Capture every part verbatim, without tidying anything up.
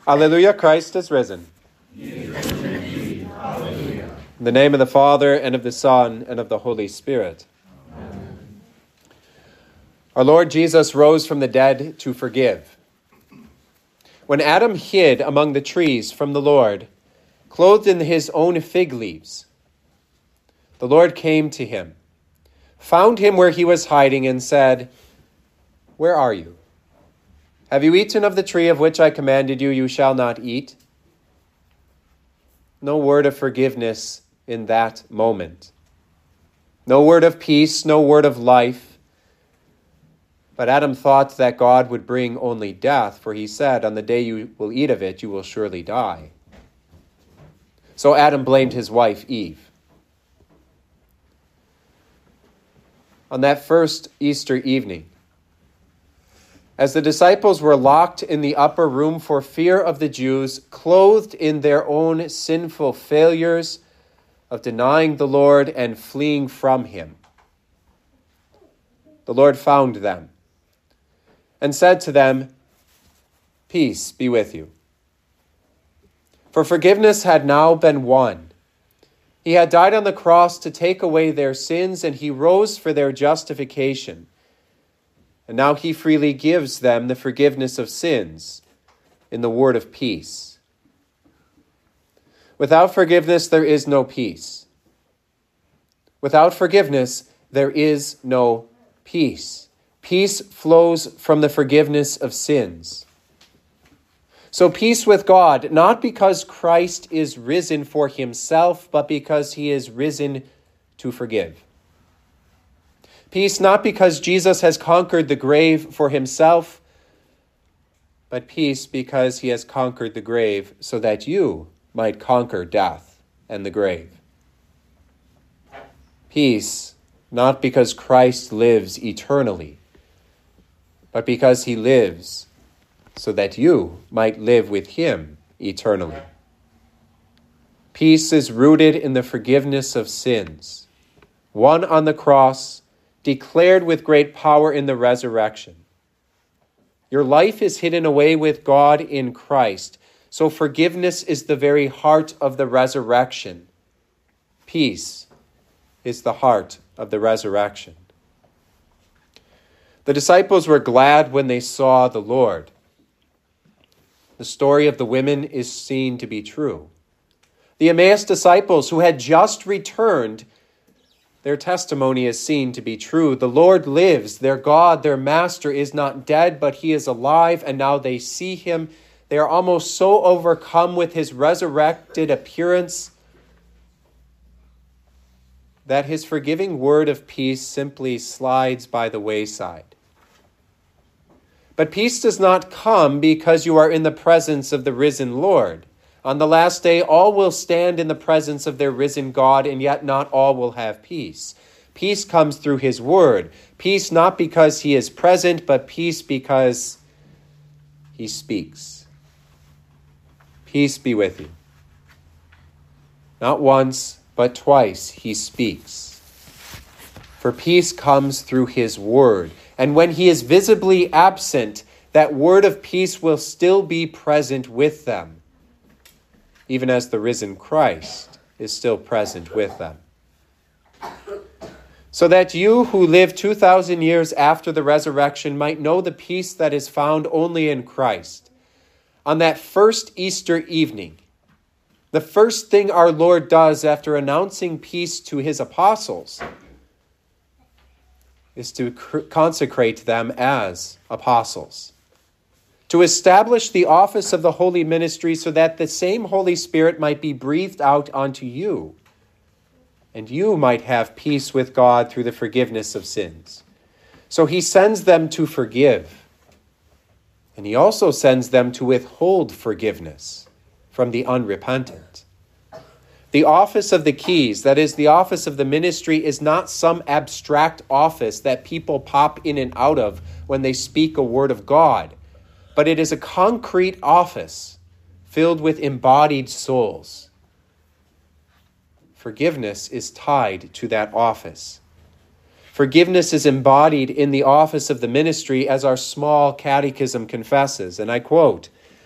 Alleluia, Christ is risen. He is risen indeed. Alleluia. In the name of the Father, and of the Son, and of the Holy Spirit. Amen. Our Lord Jesus rose from the dead to forgive. When Adam hid among the trees from the Lord, clothed in his own fig leaves, the Lord came to him, found him where he was hiding, and said, "Where are you? Have you eaten of the tree of which I commanded you, you shall not eat?" No word of forgiveness in that moment. No word of peace, no word of life. But Adam thought that God would bring only death, for he said, "On the day you will eat of it, you will surely die." So Adam blamed his wife, Eve. On that first Easter evening, as the disciples were locked in the upper room for fear of the Jews, clothed in their own sinful failures of denying the Lord and fleeing from him, the Lord found them and said to them, "Peace be with you." For forgiveness had now been won. He had died on the cross to take away their sins, and he rose for their justification. And now he freely gives them the forgiveness of sins in the word of peace. Without forgiveness, there is no peace. Without forgiveness, there is no peace. Peace flows from the forgiveness of sins. So peace with God, not because Christ is risen for himself, but because he is risen to forgive. Peace not because Jesus has conquered the grave for himself, but peace because he has conquered the grave so that you might conquer death and the grave. Peace not because Christ lives eternally, but because he lives so that you might live with him eternally. Peace is rooted in the forgiveness of sins, won on the cross, declared with great power in the resurrection. Your life is hidden away with God in Christ, so forgiveness is the very heart of the resurrection. Peace is the heart of the resurrection. The disciples were glad when they saw the Lord. The story of the women is seen to be true. The Emmaus disciples who had just returned, their testimony is seen to be true. The Lord lives. Their God, their Master, is not dead, but he is alive, and now they see him. They are almost so overcome with his resurrected appearance that his forgiving word of peace simply slides by the wayside. But peace does not come because you are in the presence of the risen Lord. On the last day, all will stand in the presence of their risen God, and yet not all will have peace. Peace comes through his word. Peace not because he is present, but peace because he speaks. Peace be with you. Not once, but twice he speaks. For peace comes through his word. And when he is visibly absent, that word of peace will still be present with them, even as the risen Christ is still present with them. So that you who live two thousand years after the resurrection might know the peace that is found only in Christ. On that first Easter evening, the first thing our Lord does after announcing peace to his apostles is to consecrate them as apostles, to establish the office of the holy ministry so that the same Holy Spirit might be breathed out onto you, and you might have peace with God through the forgiveness of sins. So he sends them to forgive, and he also sends them to withhold forgiveness from the unrepentant. The office of the keys, that is, the office of the ministry, is not some abstract office that people pop in and out of when they speak a word of God, but it is a concrete office filled with embodied souls. Forgiveness is tied to that office. Forgiveness is embodied in the office of the ministry, as our small catechism confesses, and I quote,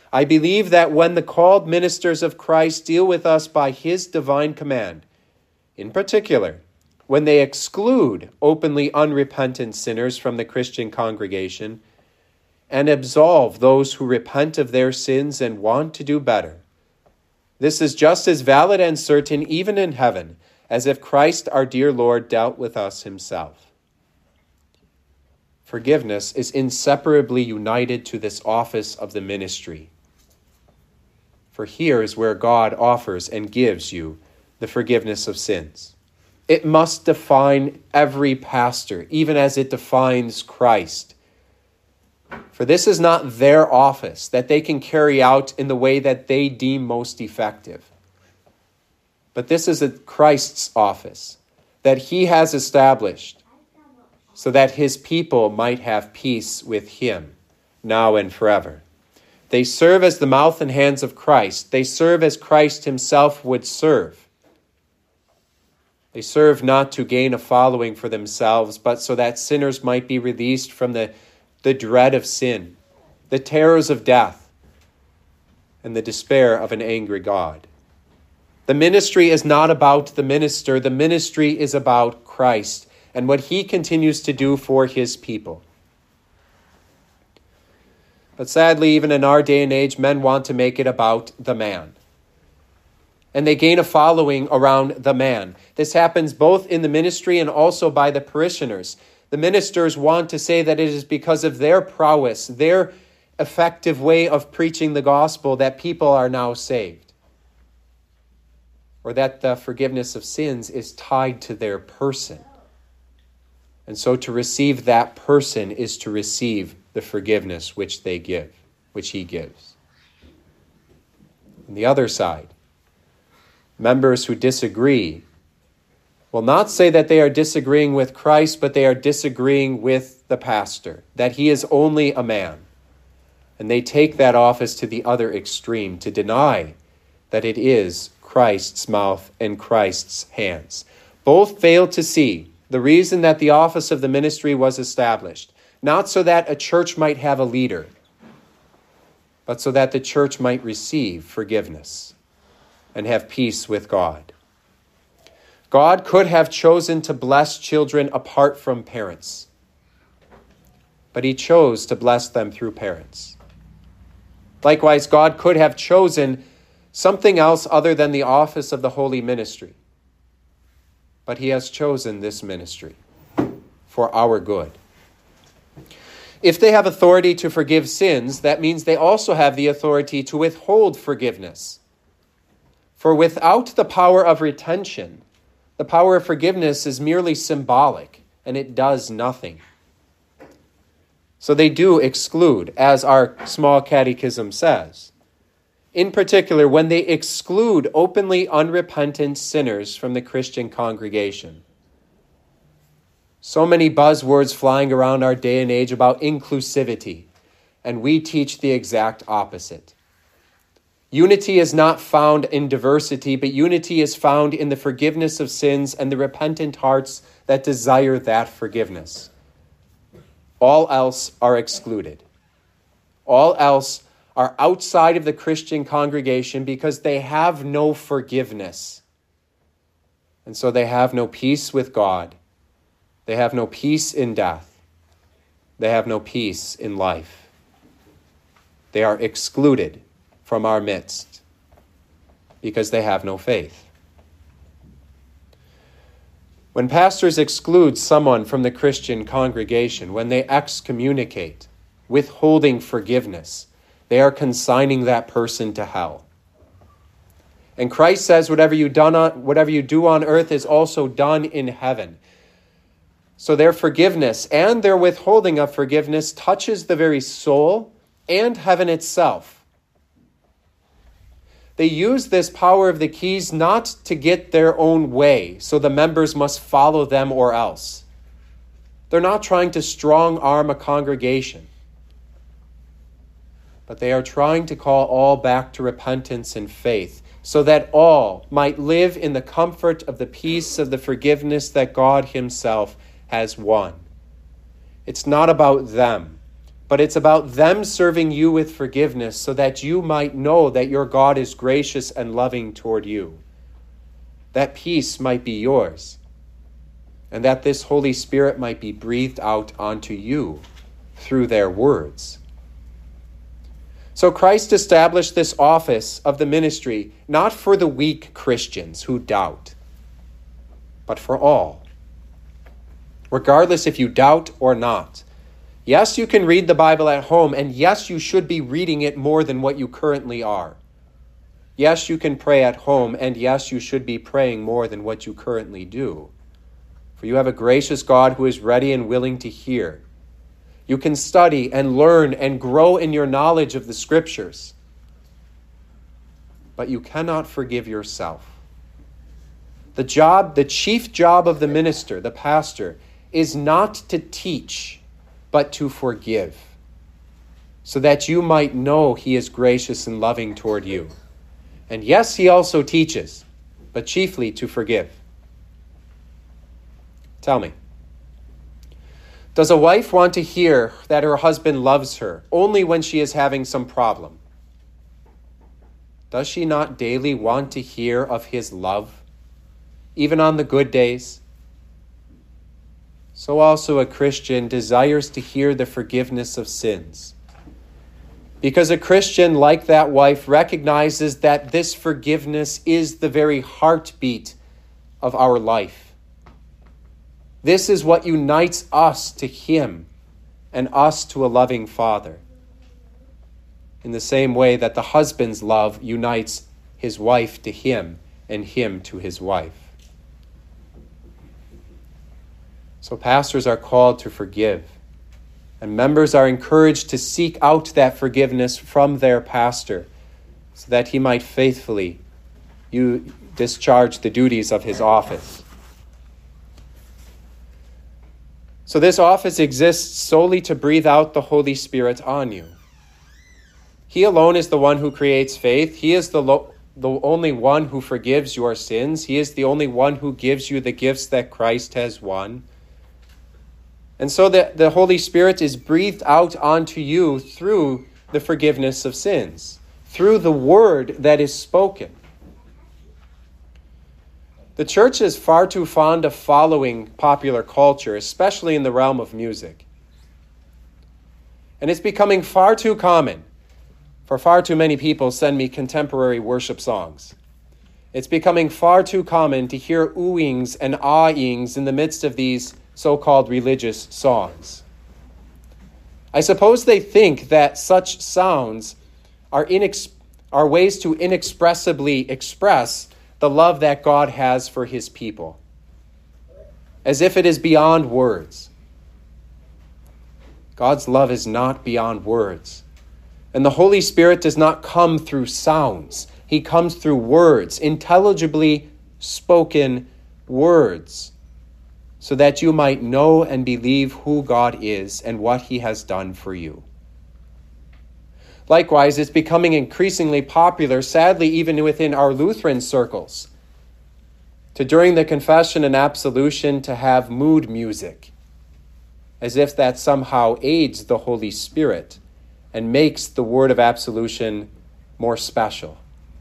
I believe that when the called ministers of Christ deal with us by his divine command, in particular, when they exclude openly unrepentant sinners from the Christian congregation and absolve those who repent of their sins and want to do better, this is just as valid and certain even in heaven as if Christ our dear Lord dealt with us himself. Forgiveness is inseparably united to this office of the ministry. For here is where God offers and gives you the forgiveness of sins. It must define every pastor, even as it defines Christ. For this is not their office that they can carry out in the way that they deem most effective. But this is a Christ's office that he has established so that his people might have peace with him now and forever. They serve as the mouth and hands of Christ. They serve as Christ himself would serve. They serve not to gain a following for themselves, but so that sinners might be released from the, the dread of sin, the terrors of death, and the despair of an angry God. The ministry is not about the minister. The ministry is about Christ and what he continues to do for his people. But sadly, even in our day and age, men want to make it about the man. And they gain a following around the man. This happens both in the ministry and also by the parishioners. The ministers want to say that it is because of their prowess, their effective way of preaching the gospel, that people are now saved. Or that the forgiveness of sins is tied to their person. And so to receive that person is to receive the forgiveness which they give, which he gives. On the other side, members who disagree will not say that they are disagreeing with Christ, but they are disagreeing with the pastor, that he is only a man. And they take that office to the other extreme, to deny that it is Christ's mouth and Christ's hands. Both fail to see the reason that the office of the ministry was established, not so that a church might have a leader, but so that the church might receive forgiveness and have peace with God. God could have chosen to bless children apart from parents, but he chose to bless them through parents. Likewise, God could have chosen something else other than the office of the holy ministry, but he has chosen this ministry for our good. If they have authority to forgive sins, that means they also have the authority to withhold forgiveness. For without the power of retention, the power of forgiveness is merely symbolic, and it does nothing. So they do exclude, as our small catechism says. In particular, when they exclude openly unrepentant sinners from the Christian congregation. So many buzzwords flying around our day and age about inclusivity, and we teach the exact opposite. Unity is not found in diversity, but unity is found in the forgiveness of sins and the repentant hearts that desire that forgiveness. All else are excluded. All else are outside of the Christian congregation because they have no forgiveness. And so they have no peace with God. They have no peace in death. They have no peace in life. They are excluded from our midst because they have no faith. When pastors exclude someone from the Christian congregation, when they excommunicate, withholding forgiveness, they are consigning that person to hell. And Christ says whatever you done on, whatever you do on earth is also done in heaven. So their forgiveness and their withholding of forgiveness touches the very soul and heaven itself. They use this power of the keys not to get their own way, so the members must follow them or else. They're not trying to strong-arm a congregation, but they are trying to call all back to repentance and faith, so that all might live in the comfort of the peace of the forgiveness that God himself has won. It's not about them, but it's about them serving you with forgiveness so that you might know that your God is gracious and loving toward you. That peace might be yours, and that this Holy Spirit might be breathed out onto you through their words. So Christ established this office of the ministry not for the weak Christians who doubt, but for all. Regardless if you doubt or not. Yes, you can read the Bible at home, and yes, you should be reading it more than what you currently are. Yes, you can pray at home, and yes, you should be praying more than what you currently do. For you have a gracious God who is ready and willing to hear. You can study and learn and grow in your knowledge of the Scriptures. But you cannot forgive yourself. The job, the chief job of the minister, the pastor, is not to teach, but to forgive, so that you might know he is gracious and loving toward you. And yes, he also teaches, but chiefly to forgive. Tell me, does a wife want to hear that her husband loves her only when she is having some problem? Does she not daily want to hear of his love, even on the good days? So also a Christian desires to hear the forgiveness of sins. Because a Christian, like that wife, recognizes that this forgiveness is the very heartbeat of our life. This is what unites us to him and us to a loving Father. In the same way that the husband's love unites his wife to him and him to his wife. So pastors are called to forgive, and members are encouraged to seek out that forgiveness from their pastor so that he might faithfully you discharge the duties of his office. So this office exists solely to breathe out the Holy Spirit on you. He alone is the one who creates faith. He is the, lo- the only one who forgives your sins. He is the only one who gives you the gifts that Christ has won. And so the, the Holy Spirit is breathed out onto you through the forgiveness of sins, through the word that is spoken. The church is far too fond of following popular culture, especially in the realm of music. And it's becoming far too common for far too many people send me contemporary worship songs. It's becoming far too common to hear oohings and ahhings in the midst of these so-called religious songs. I suppose they think that such sounds are, inex- are ways to inexpressibly express the love that God has for his people, as if it is beyond words. God's love is not beyond words. And the Holy Spirit does not come through sounds. He comes through words, intelligibly spoken words, so that you might know and believe who God is and what he has done for you. Likewise, it's becoming increasingly popular, sadly, even within our Lutheran circles, to during the confession and absolution to have mood music, as if that somehow aids the Holy Spirit and makes the word of absolution more special.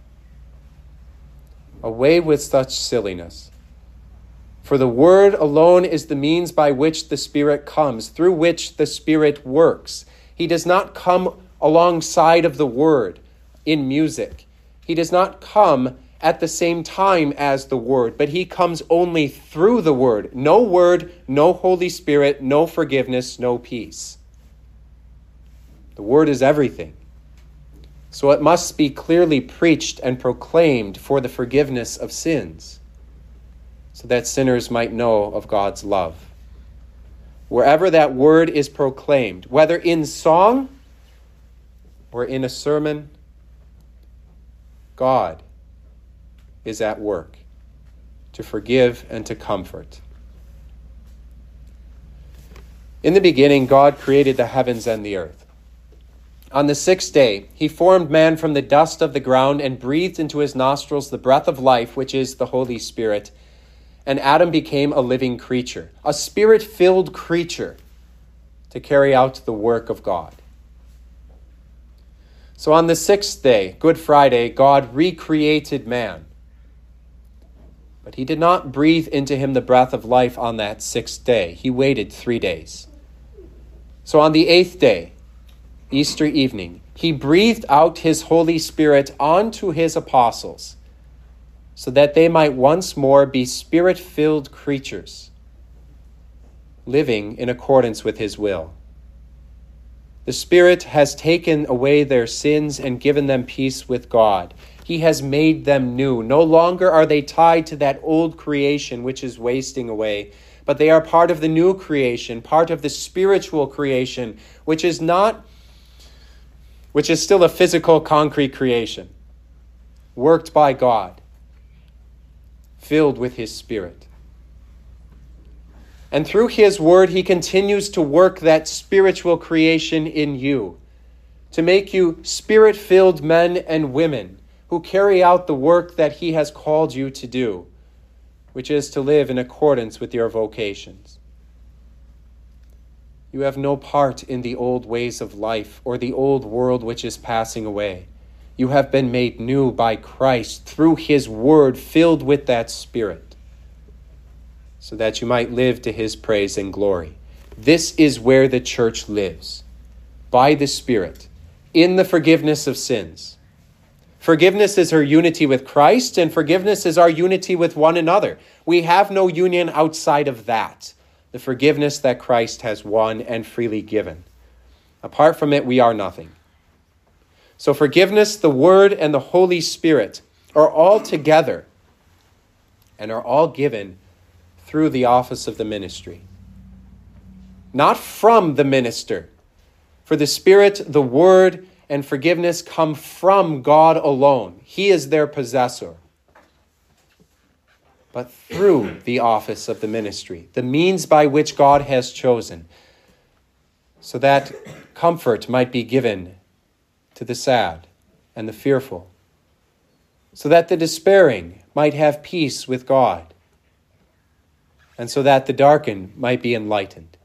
Away with such silliness. For the word alone is the means by which the Spirit comes, through which the Spirit works. He does not come alongside of the word in music. He does not come at the same time as the word, but he comes only through the word. No word, no Holy Spirit, no forgiveness, no peace. The word is everything. So it must be clearly preached and proclaimed for the forgiveness of sins, so that sinners might know of God's love. Wherever that word is proclaimed, whether in song or in a sermon, God is at work to forgive and to comfort. In the beginning, God created the heavens and the earth. On the sixth day, he formed man from the dust of the ground and breathed into his nostrils the breath of life, which is the Holy Spirit. And Adam became a living creature, a spirit-filled creature, to carry out the work of God. So on the sixth day, Good Friday, God recreated man. But he did not breathe into him the breath of life on that sixth day. He waited three days. So on the eighth day, Easter evening, he breathed out his Holy Spirit onto his apostles so that they might once more be Spirit-filled creatures, living in accordance with his will. The Spirit has taken away their sins and given them peace with God. He has made them new. No longer are they tied to that old creation which is wasting away, but they are part of the new creation, part of the spiritual creation, which is not, which is still a physical, concrete creation, worked by God, filled with his Spirit. And through his word, he continues to work that spiritual creation in you, to make you Spirit-filled men and women who carry out the work that he has called you to do, which is to live in accordance with your vocations. You have no part in the old ways of life or the old world which is passing away. You have been made new by Christ through his word, filled with that Spirit, so that you might live to his praise and glory. This is where the church lives, by the Spirit, in the forgiveness of sins. Forgiveness is our unity with Christ, and forgiveness is our unity with one another. We have no union outside of that, the forgiveness that Christ has won and freely given. Apart from it, we are nothing. So forgiveness, the Word, and the Holy Spirit are all together and are all given through the office of the ministry. Not from the minister. For the Spirit, the Word, and forgiveness come from God alone. He is their possessor. But through the office of the ministry, the means by which God has chosen, so that comfort might be given to the sad and the fearful, so that the despairing might have peace with God, and so that the darkened might be enlightened.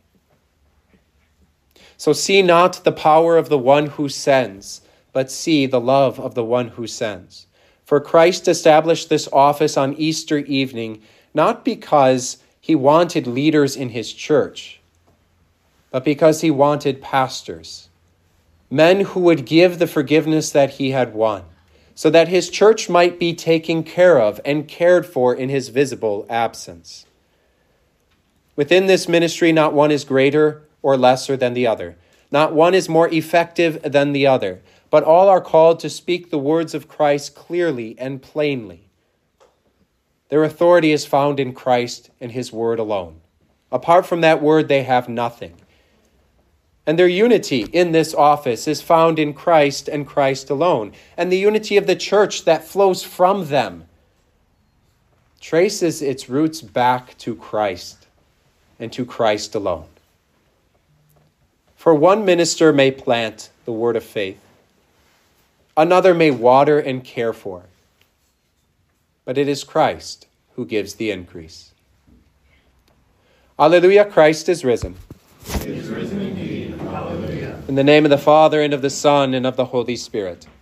So see not the power of the one who sends, but see the love of the one who sends. For Christ established this office on Easter evening, not because he wanted leaders in his church, but because he wanted pastors, men who would give the forgiveness that he had won, so that his church might be taken care of and cared for in his visible absence. Within this ministry, not one is greater or lesser than the other. Not one is more effective than the other, but all are called to speak the words of Christ clearly and plainly. Their authority is found in Christ and his word alone. Apart from that word, they have nothing. And their unity in this office is found in Christ and Christ alone. And the unity of the church that flows from them traces its roots back to Christ and to Christ alone. For one minister may plant the word of faith, another may water and care for, but it is Christ who gives the increase. Alleluia, Christ is risen. He is risen indeed. Alleluia. In the name of the Father, and of the Son, and of the Holy Spirit.